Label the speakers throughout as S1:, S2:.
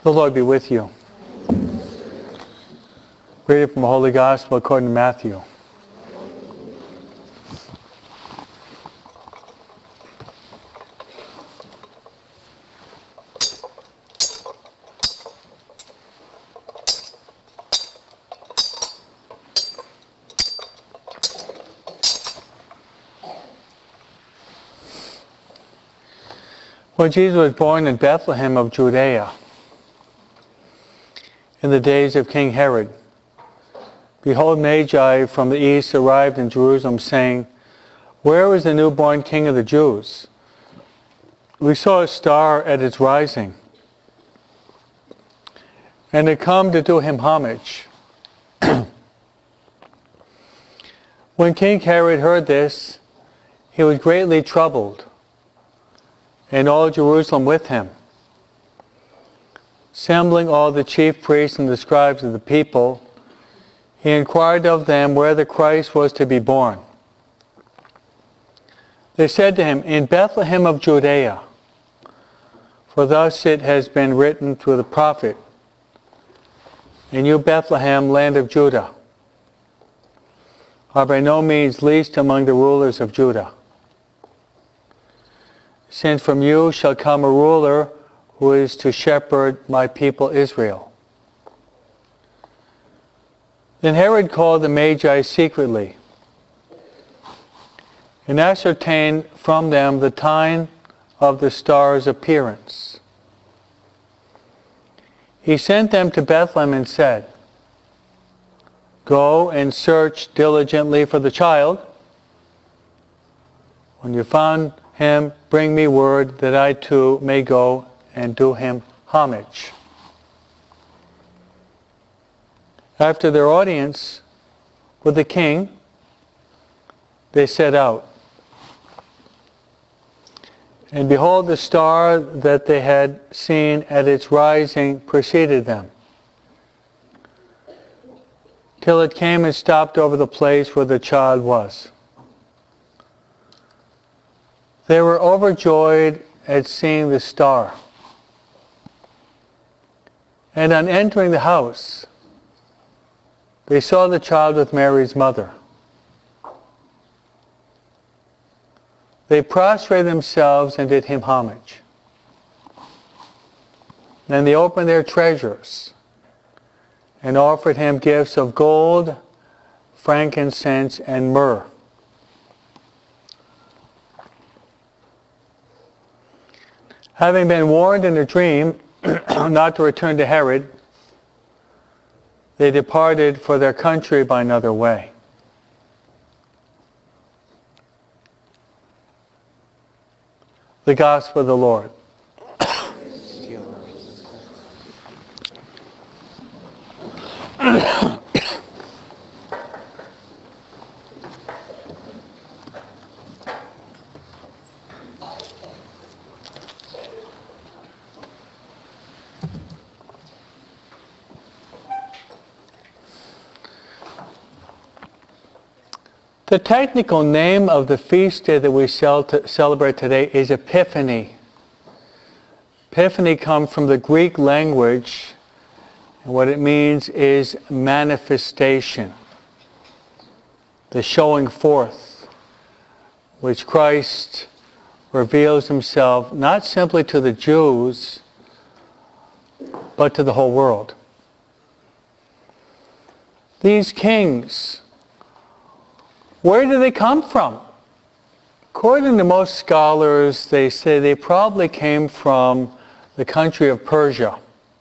S1: The Lord be with you. Reading from the Holy Gospel according to Matthew. When Jesus was born in Bethlehem of Judea, in the days of King Herod, behold, Magi from the east arrived in Jerusalem, saying, "Where is the newborn King of the Jews? We saw a star at its rising, and had come to do him homage." When King Herod heard this, he was greatly troubled, and all Jerusalem with him. Assembling all the chief priests and the scribes of the people, he inquired of them where the Christ was to be born. They said to him, "In Bethlehem of Judea, for thus it has been written through the prophet, and you, Bethlehem, land of Judah, are by no means least among the rulers of Judah. Since from you shall come a ruler who is to shepherd my people Israel." Then Herod called the Magi secretly, and ascertained from them the time of the star's appearance. He sent them to Bethlehem and said, "Go and search diligently for the child. When you found him, bring me word that I too may go and do him homage." After their audience with the king, they set out. And behold, the star that they had seen at its rising preceded them, till it came and stopped over the place where the child was. They were overjoyed at seeing the star. And on entering the house, they saw the child with Mary's mother. They prostrated themselves and did him homage. Then they opened their treasures and offered him gifts of gold, frankincense, and myrrh. Having been warned in a dream not to return to Herod, they departed for their country by another way. The Gospel of the Lord. The technical name of the feast day that we celebrate today is Epiphany. Epiphany comes from the Greek language, and what it means is manifestation, the showing forth, which Christ reveals himself not simply to the Jews, but to the whole world. These kings, where do they come from? According to most scholars, they say they probably came from the country of Persia.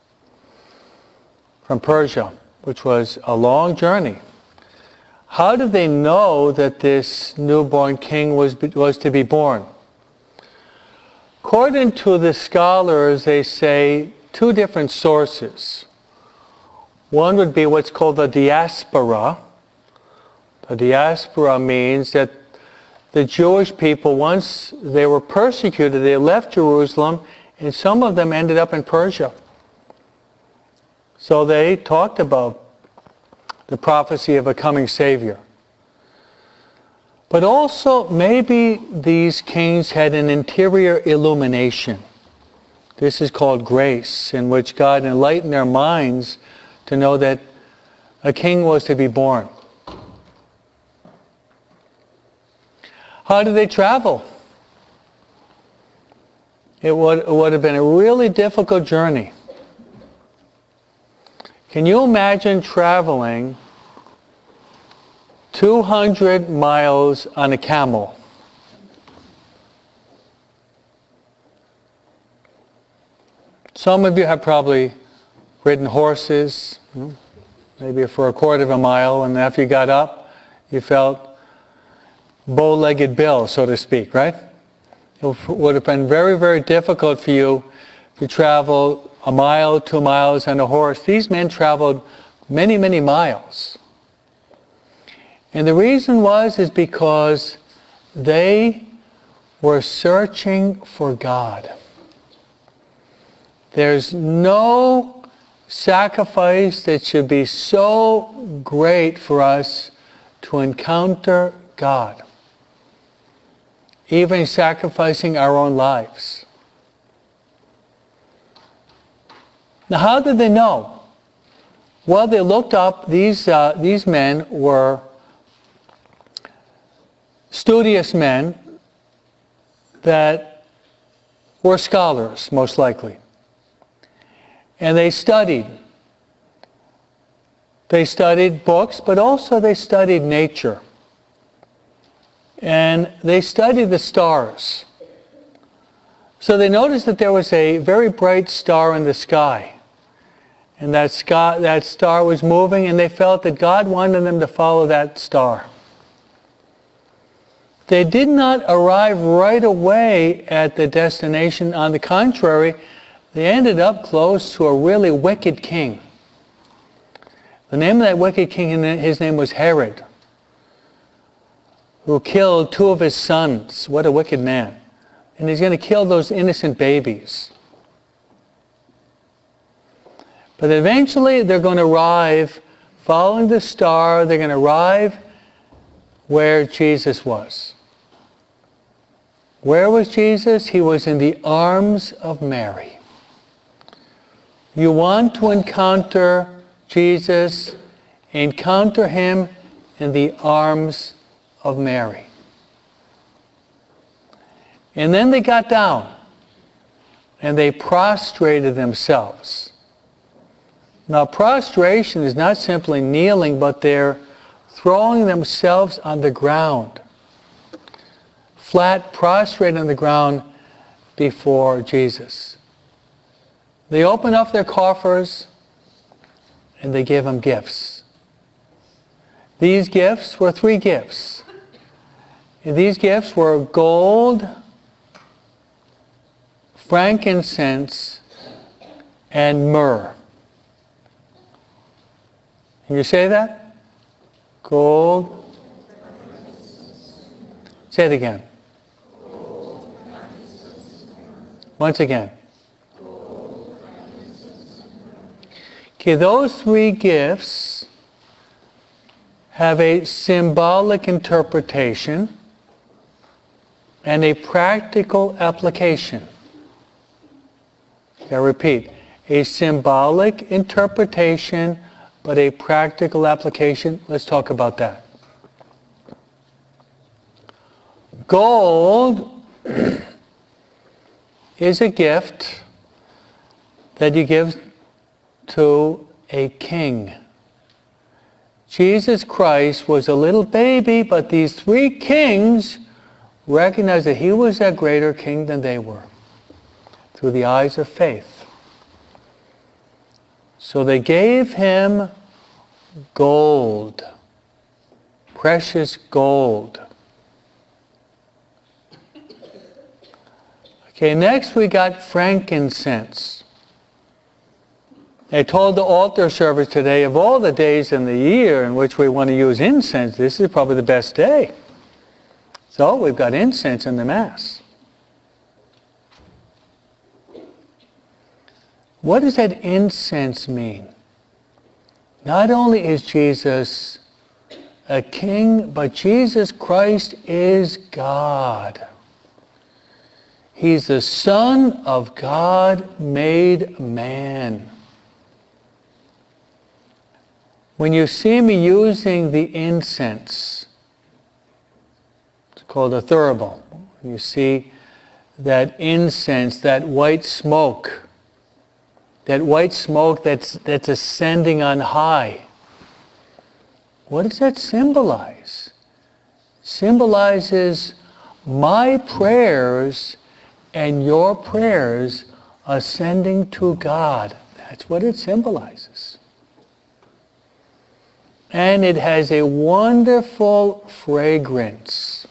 S1: From Persia, which was a long journey. How did they know that this newborn king was to be born? According to the scholars, they say two different sources. One would be what's called the diaspora. The diaspora means that the Jewish people, once they were persecuted, they left Jerusalem, and some of them ended up in Persia. So they talked about the prophecy of a coming Savior. But also, maybe these kings had an interior illumination. This is called grace, in which God enlightened their minds to know that a king was to be born. How did they travel? It would have been a really difficult journey. Can you imagine traveling 200 miles on a camel? Some of you have probably ridden horses, maybe for a quarter of a mile, and after you got up, you felt bow-legged Bill, so to speak, right? It would have been very, very difficult for you to travel a mile, 2 miles on a horse. These men traveled many, many miles. And the reason is because they were searching for God. There's no sacrifice that should be so great for us to encounter God, even sacrificing our own lives. Now, how did they know? Well, they looked up. These men were studious men that were scholars, most likely. And they studied. They studied books, but also they studied nature. And they studied the stars. So they noticed that there was a very bright star in the sky. And that star was moving, and they felt that God wanted them to follow that star. They did not arrive right away at the destination. On the contrary, they ended up close to a really wicked king. The name of that wicked king, his name was Herod, who killed 2 of his sons. What a wicked man. And he's going to kill those innocent babies. But eventually they're going to arrive, following the star, they're going to arrive where Jesus was. Where was Jesus? He was in the arms of Mary. You want to encounter Jesus, encounter him in the arms of Mary. And then they got down and they prostrated themselves. Now, prostration is not simply kneeling, but they're throwing themselves on the ground, flat, prostrate on the ground before Jesus. They opened up their coffers and they gave him gifts. These gifts were 3 gifts. And these gifts were gold, frankincense, and myrrh. Can you say that? Gold. Say it again. Once again. Okay, those 3 gifts have a symbolic interpretation and a practical application. I repeat, a symbolic interpretation, but a practical application. Let's talk about that. Gold is a gift that you give to a king. Jesus Christ was a little baby, but these 3 kings recognized that he was a greater king than they were through the eyes of faith. So they gave him gold, precious gold. Okay, next we got frankincense. I told the altar service today, of all the days in the year in which we want to use incense, this is probably the best day. So we've got incense in the Mass. What does that incense mean? Not only is Jesus a king, but Jesus Christ is God. He's the Son of God made man. When you see me using the incense, it's called a thurible. You see that incense, that white smoke that's ascending on high. What does that symbolize? Symbolizes my prayers and your prayers ascending to God. That's what it symbolizes. And it has a wonderful fragrance.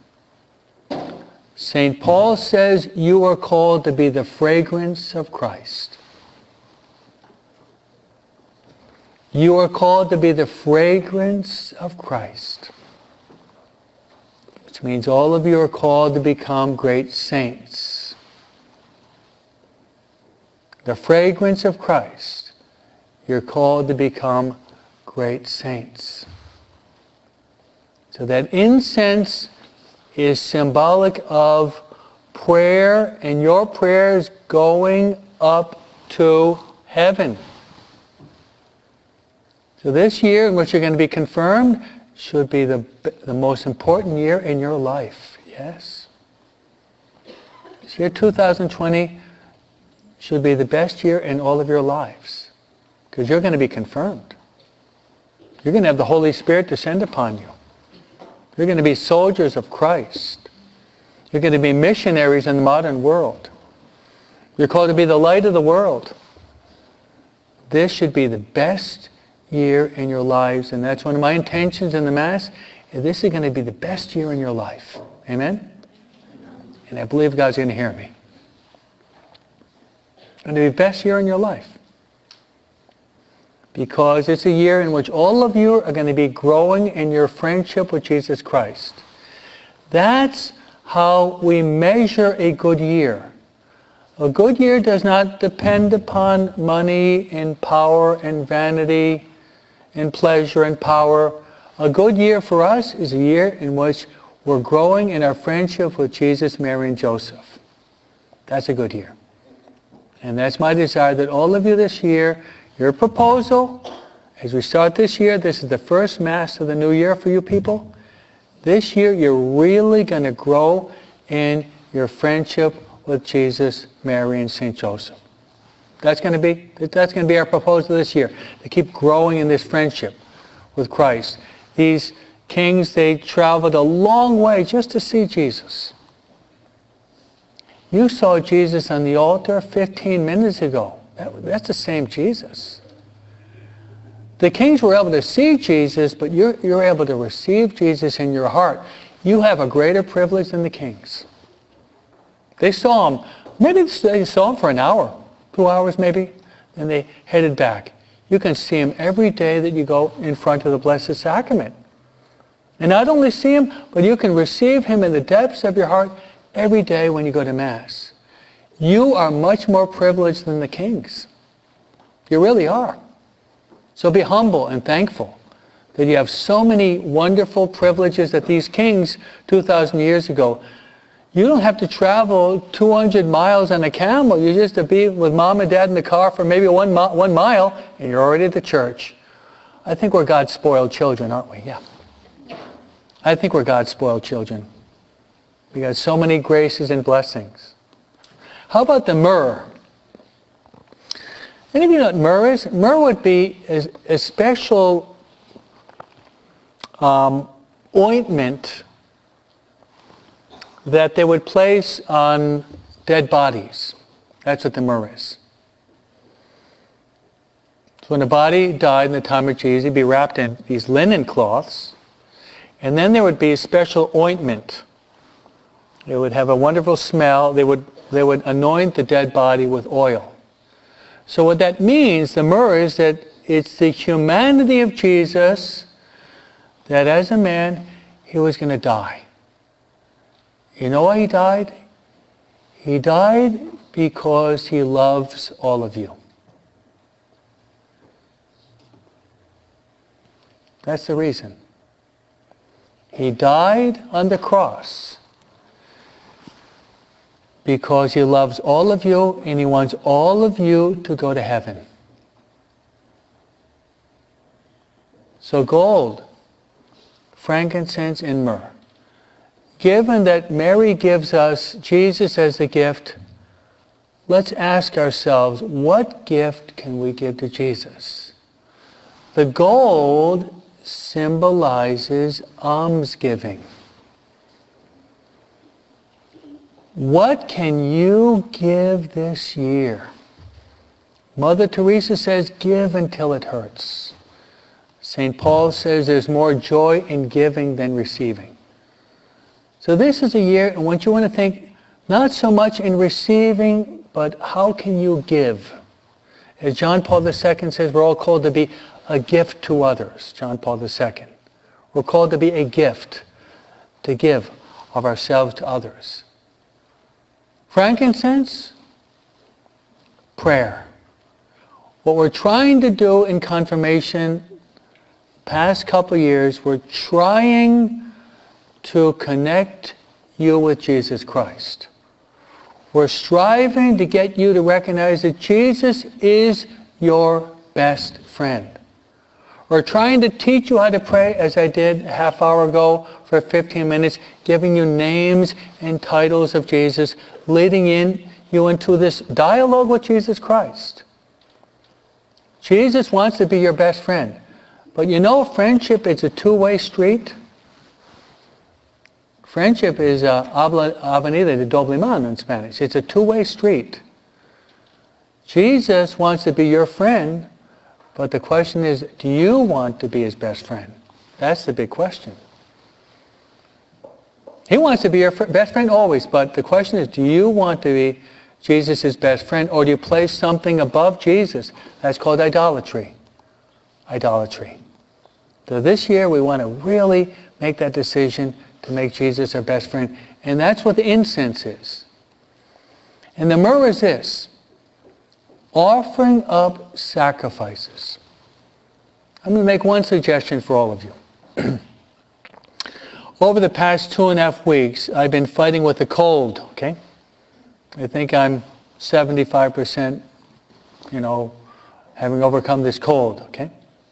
S1: St. Paul says you are called to be the fragrance of Christ. You are called to be the fragrance of Christ. Which means all of you are called to become great saints. The fragrance of Christ. You're called to become great saints. So that incense is symbolic of prayer, and your prayers going up to heaven. So this year in which you're going to be confirmed should be the most important year in your life. Yes. This year 2020 should be the best year in all of your lives, because you're going to be confirmed. You're going to have the Holy Spirit descend upon you. You're going to be soldiers of Christ. You're going to be missionaries in the modern world. You're called to be the light of the world. This should be the best year in your lives, and that's one of my intentions in the Mass. This is going to be the best year in your life. Amen? And I believe God's going to hear me. It's going to be the best year in your life. Because it's a year in which all of you are going to be growing in your friendship with Jesus Christ. That's how we measure a good year. A good year does not depend upon money and power and vanity and pleasure and power. A good year for us is a year in which we're growing in our friendship with Jesus, Mary, and Joseph. That's a good year. And that's my desire, that all of you this year, your proposal, as we start this year, this is the first Mass of the new year for you people. This year you're really going to grow in your friendship with Jesus, Mary, and St. Joseph. That's going to be our proposal this year, to keep growing in this friendship with Christ. These kings, they traveled a long way just to see Jesus. You saw Jesus on the altar 15 minutes ago. That's the same Jesus. The kings were able to see Jesus, but you're able to receive Jesus in your heart. You have a greater privilege than the kings. They saw him. Maybe they saw him for an hour, 2 hours maybe, and they headed back. You can see him every day that you go in front of the Blessed Sacrament. And not only see him, but you can receive him in the depths of your heart every day when you go to Mass. You are much more privileged than the kings. You really are. So be humble and thankful that you have so many wonderful privileges that these kings 2,000 years ago. You don't have to travel 200 miles on a camel. You just have to be with mom and dad in the car for maybe 1 mile, and you're already at the church. I think we're God's spoiled children, aren't we? Yeah. I think we're God's spoiled children. We got so many graces and blessings. How about the myrrh? Any of you know what myrrh is? Myrrh would be a special ointment that they would place on dead bodies. That's what the myrrh is. So when a body died in the time of Jesus, it'd be wrapped in these linen cloths, and then there would be a special ointment. It would have a wonderful smell. They would anoint the dead body with oil. So what that means, the myrrh, is that it's the humanity of Jesus, that as a man, he was going to die. You know why he died? He died because he loves all of you. That's the reason. He died on the cross because He loves all of you and He wants all of you to go to heaven. So gold, frankincense, and myrrh. Given that Mary gives us Jesus as a gift, let's ask ourselves, what gift can we give to Jesus? The gold symbolizes almsgiving. What can you give this year? Mother Teresa says, give until it hurts. St. Paul says there's more joy in giving than receiving. So this is a year in which you want to think not so much in receiving, but how can you give? As John Paul II says, we're all called to be a gift to others. John Paul II. We're called to be a gift, to give of ourselves to others. Frankincense, prayer. What we're trying to do in confirmation, past couple years, we're trying to connect you with Jesus Christ. We're striving to get you to recognize that Jesus is your best friend. We're trying to teach you how to pray, as I did a half hour ago for 15 minutes, giving you names and titles of Jesus, leading you into this dialogue with Jesus Christ. Jesus wants to be your best friend. But you know, friendship is a two-way street. Friendship is avenida de doble mano in Spanish. It's a two-way street. Jesus wants to be your friend, but the question is, do you want to be His best friend? That's the big question. He wants to be your best friend always, but the question is, do you want to be Jesus' best friend, or do you place something above Jesus? That's called idolatry. Idolatry. So this year we want to really make that decision to make Jesus our best friend. And that's what the incense is. And the myrrh is this: offering up sacrifices. I'm going to make one suggestion for all of you. Over the past 2.5 weeks, I've been fighting with a cold, okay? I think I'm 75%, having overcome this cold, okay?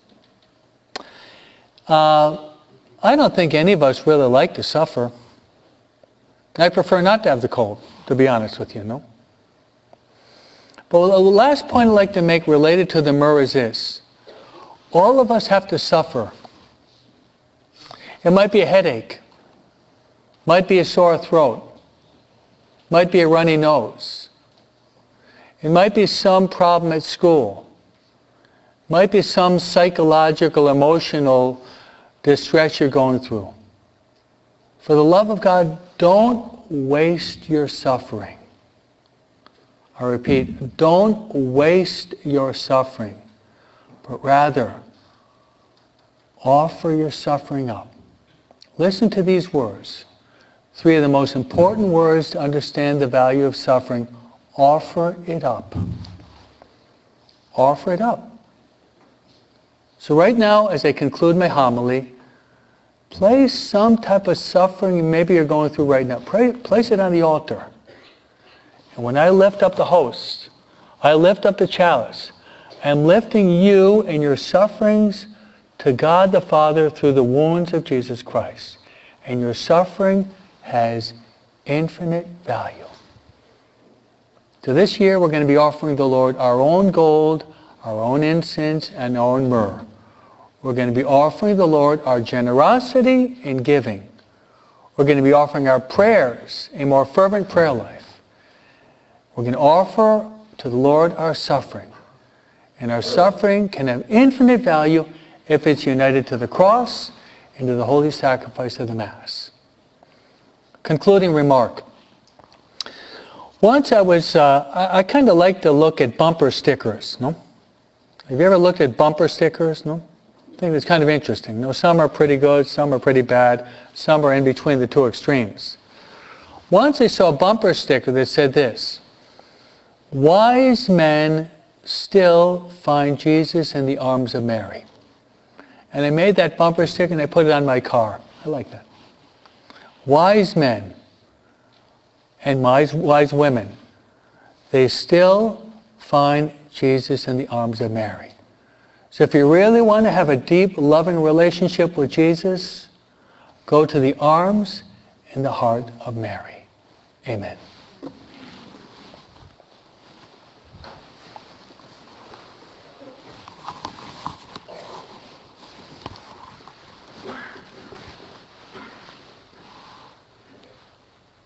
S1: I don't think any of us really like to suffer. I prefer not to have the cold, to be honest with you, no? But the last point I'd like to make related to the myrrh is this. All of us have to suffer. It might be a headache, might be a sore throat, might be a runny nose. It might be some problem at school. Might be some psychological, emotional distress you're going through. For the love of God, don't waste your suffering. I repeat, don't waste your suffering, but rather offer your suffering up. Listen to these words. 3 of the most important words to understand the value of suffering. Offer it up. Offer it up. So right now, as I conclude my homily, place some type of suffering maybe you're going through right now. Place it on the altar. And when I lift up the host, I lift up the chalice, I'm lifting you and your sufferings to God the Father through the wounds of Jesus Christ. And your suffering has infinite value. So this year we're going to be offering the Lord our own gold, our own incense, and our own myrrh. We're going to be offering the Lord our generosity in giving. We're going to be offering our prayers, a more fervent prayer life. We're going to offer to the Lord our suffering. And our suffering can have infinite value if it's united to the cross and to the holy sacrifice of the Mass. Concluding remark. Once I kind of like to look at bumper stickers, no? Have you ever looked at bumper stickers, no? I think it's kind of interesting. No, some are pretty good, some are pretty bad, some are in between the two extremes. Once I saw a bumper sticker that said this: wise men still find Jesus in the arms of Mary. And I made that bumper sticker and I put it on my car. I like that. Wise men. and wise women, they still find Jesus in the arms of Mary. So if you really want to have a deep, loving relationship with Jesus, go to the arms and the heart of Mary. Amen.